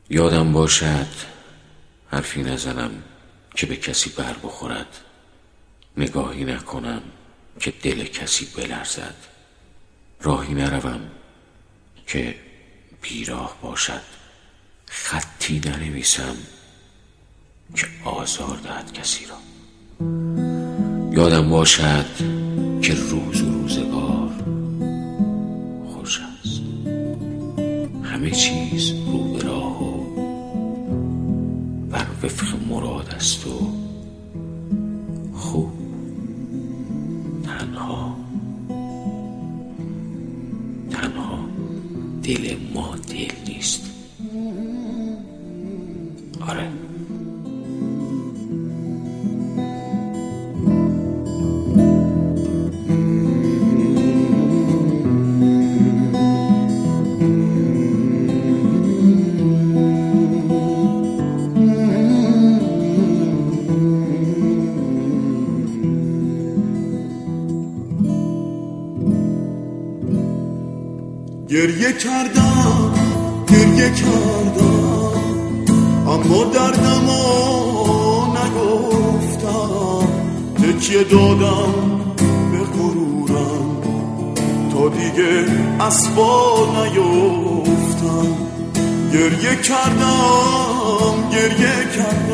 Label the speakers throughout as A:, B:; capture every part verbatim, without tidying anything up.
A: یادم باشد حرفی نزنم که به کسی بر بخورد، نگاهی نکنم که دل کسی بلرزد، راهی نروم که بیراه باشد، خطی ننویسم که آزار دهد کسی را. یادم باشد که روز و روزگار خوش است، همه چیز رو به راه و بر وفق مراد است و خوب. تنها تنها دل ما دل نیست. آره،
B: گریه کردم گریه کردم اما دردمو نگفتم، تکیه دادم به غرورم تا دیگه اسبا نیفتم. گریه کردم گریه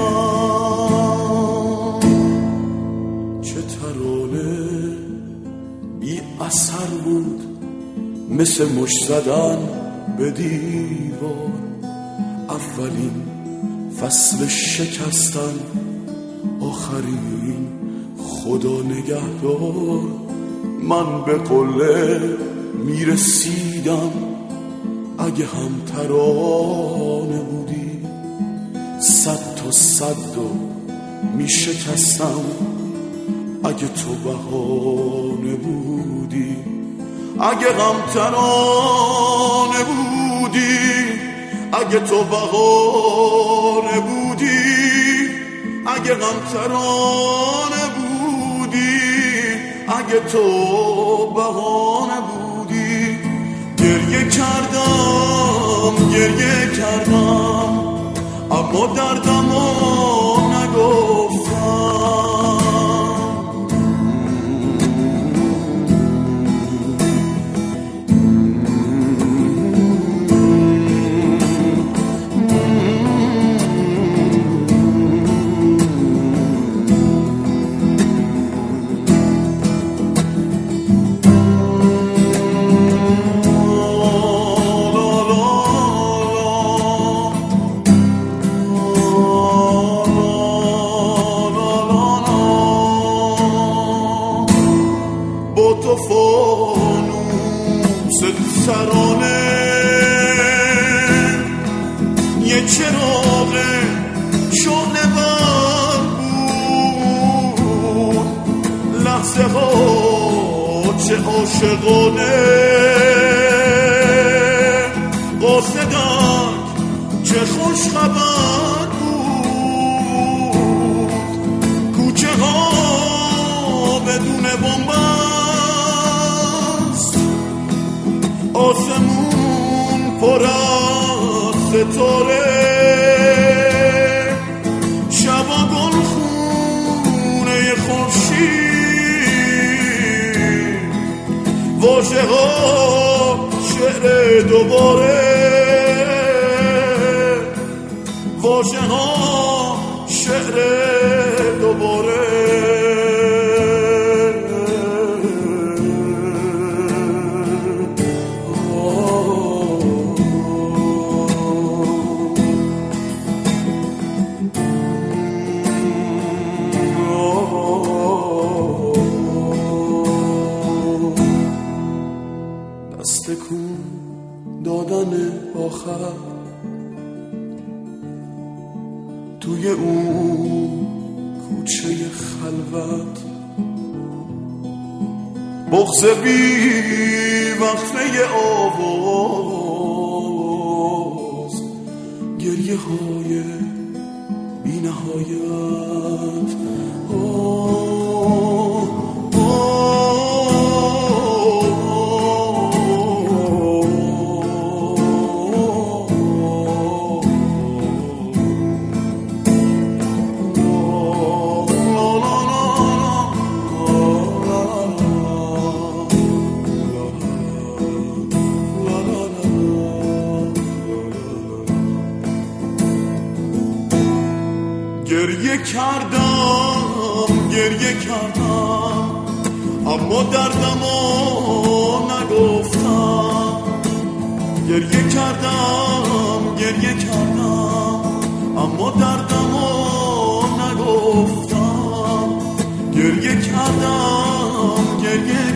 B: کردم، چه ترانه بی اثر بود، مثل مش زدن به دیوار. اولین فصل شکستن، آخرین خدا نگهدار. من به قله میرسیدم اگه هم ترانه بودی، صد تا صد و میشکستم اگه تو بهانه بودی. اگه غم ترانه بودی، اگه تو بهانه بودی، اگه غم ترانه بودی، اگه تو بهانه بودی. گریه کردم گریه کردم اما دردمو نگفتم. سرانه یه چراغ شعله بر بود، لحظه ها چه عاشقانه، قاصدک چه خوش خبر بود، کوچه ها بدون بنبست، آسمون پر از ستاره، شبا گل خونه خورشید، واژه ها شعر دوباره، واژه ها شعر دوباره. دستکون دادن آخر توی اون کوچه خلوت، بغض بی وقفه آواز، گریه های بی نهایت. گریه کردم گریه کردم اما دردمو نگفتم. گریه کردم گریه کردم اما دردمو نگفتم. گریه کردم گریه